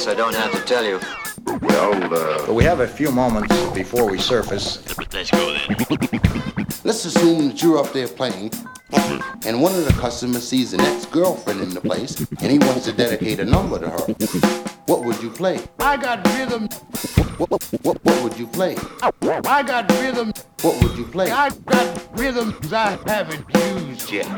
guess I don't have to tell you. But we have a few moments before we surface. Let's go then. Let's assume that you're up there playing, and one of the customers sees an ex-girlfriend in the place, and he wants to dedicate a number to her. What would you play? I got rhythm. What would you play? I got rhythm. What would you play? I got rhythms I haven't used yet.